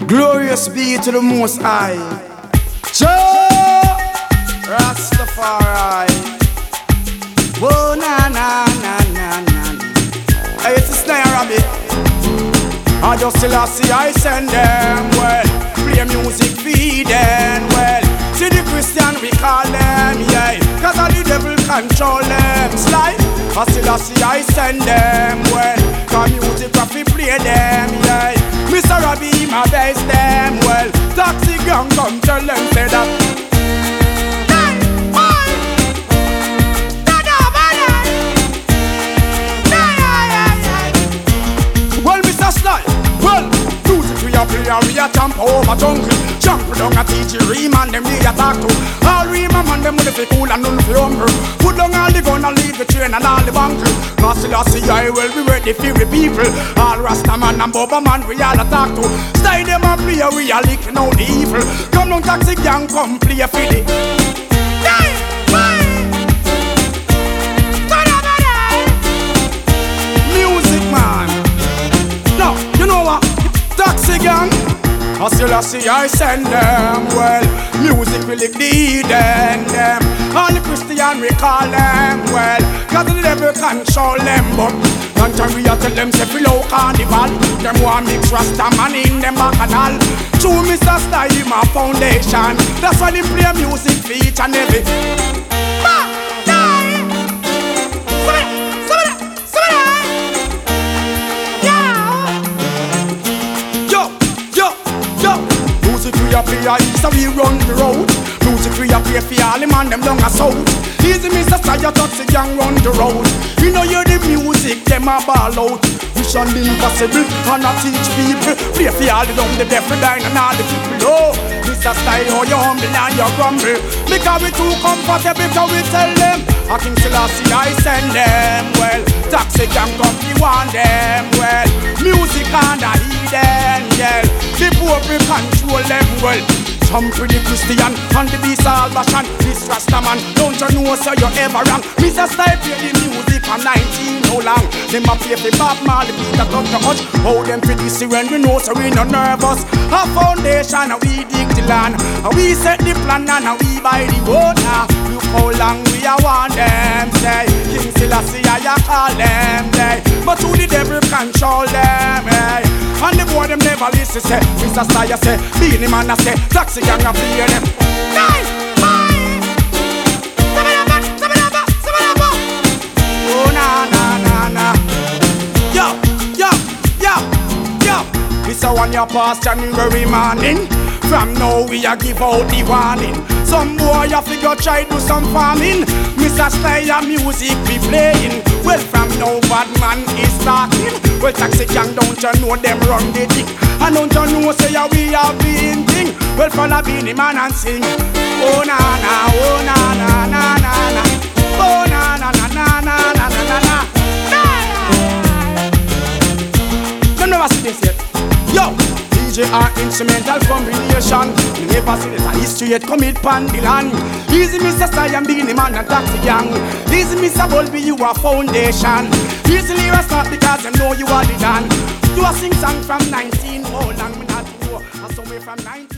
Glorious be to the Most High. Joe Rastafari. Whoa, na na na na na. Hey, it's a snare rabbit. I just still see I send them. Well, play music feed them. Well, see the Christian we call them, yeah. Cause all the devil control them. Slide. I still see I send them. Well, cause music we play them, yeah. Mr. Robbie, my best them. Well, taxi gang come tell them say that. Well, Mr. Sly, well, music we a play and we a jump over jungle. Jump down a teach Reem and them we a talk to. All Reem and man them with the cool and none for humble. Put down all the gun and leave the train and all the bunker. Master Lassie, I will be ready for the people. All Rasta man and Bubba man we all a talk to. Stay them a play, we a licking out the evil. Come down taxi gang, come play a filly. Music man. No, you know what? Taxi gang. I still see I send them. Well, music will lead them. All the Christian we call them. Well, cause the devil control them. But one time we a tell them say below carnival. Them want mix Rasta man in them bacchanal. True Mr. Style my foundation. That's why they play music for each and every. So we run the road. Music we a play for all the man them down a south. Easy Mr. Style taxi gang run the road. You know you're the music them a ball out. Mission impossible and I teach people. Play for all the down the deaf and dying and all the people. Oh, Mr. Style how you humble and you grumble. Because we too comfortable because we tell them. I King Selassie I send them. Well, taxi gang come we want them. Well, music and I hear them. Yeah, the poor we control them. Well, some pretty Christian and the beast all bashan. This Rasta man, don't you know so you ever wrong. Mr. Style play the music from 19 how long. Them a play for Bob Marley, Peter Tough the Hutch. How them for this when we know so we no nervous. Our foundation and we dig the land. And we set the plan and we buy the road now. Look how long we a want them say. King Selassie I call them say. But who the devil control them eh? And the boy them never listen say. Mr. Style say, Beenie Man I say, taxi gang a play them. Oh na na na na. Yo, yo, yo, yo. This a one your past January morning. From now we a give out the warning. Some boy a figure try do some farming. Mr. Style music be playing. Well from now bad man is talking. Well taxi gang don't you know them run the dick. And don't you know say we have been thing. Well follow Beenie Man and sing. Oh na na, oh na na na na na. Oh na na na na na na na na. You never see this yet. Yo, DJ are instrumental combination. You never see this a history yet commit pan the land. Easy Mr. Style and Beenie Man and taxi gang. Easy Mr. Bulby you a foundation. Easily restart because you know you are the dan. You a sing song from 19 oh long me not know. I somewhere from 19